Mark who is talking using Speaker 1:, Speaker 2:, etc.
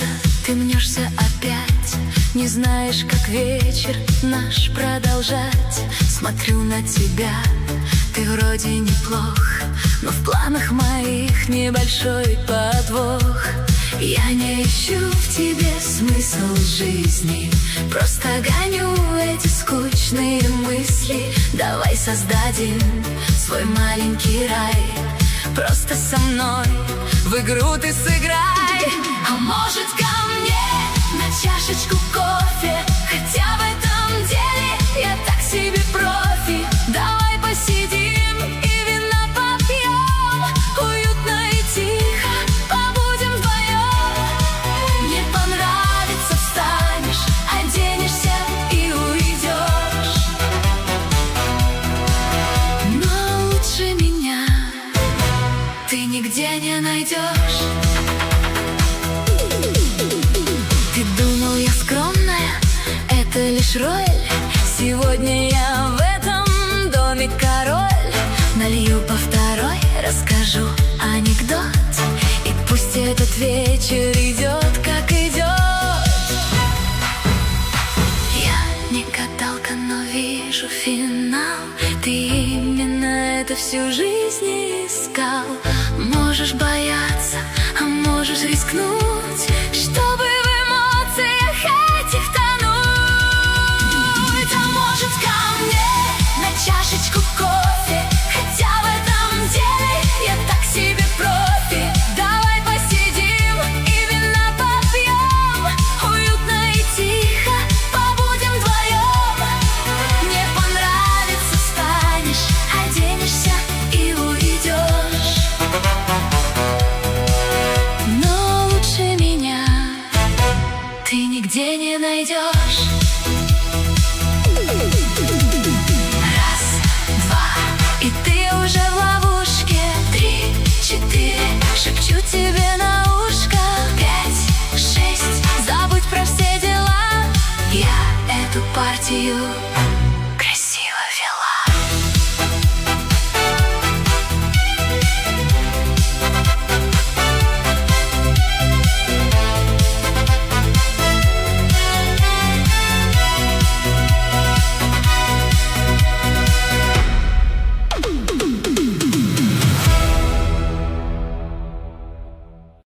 Speaker 1: ты мнешься опять, не знаешь, как вечер наш продолжать. Смотрю на тебя, ты вроде неплох, но в планах моих небольшой подвох. Я не ищу в тебе смысл жизни, просто гоню эти скучные мысли. Давай создадим свой маленький рай, просто со мной в игру ты сыграй. А может, ко мне на чашечку кофе? Хотя в этом деле я так себе профи. Давай посидим и вина попьем, уютно и тихо побудем вдвоем. Мне понравится, встанешь, оденешься и уйдешь. Но лучше меня ты нигде не найдешь. Ты думал, я скромная, это лишь роль. Сегодня я в этом доме король. Налью по второй, расскажу анекдот, и пусть этот вечер идет, как идет. Я не гадалка, но вижу финал. Ты именно это всю жизнь искал. Можешь бояться, а можешь рискнуть, чтобы в эмоциях этих тонуть. А может, ко мне на чашечку кофе? Хотя в этом деле я так себе профи. Давай посидим и вина попьем, уютно и тихо побудем вдвоем. Мне понравится, встанешь, оденешься и уйдешь. Но лучше меня ты нигде не найдешь. Раз, два, и ты уже в ловушке. 3, 4, шепчу тебе на ушко. 5, 6, забудь про все дела. Я эту партию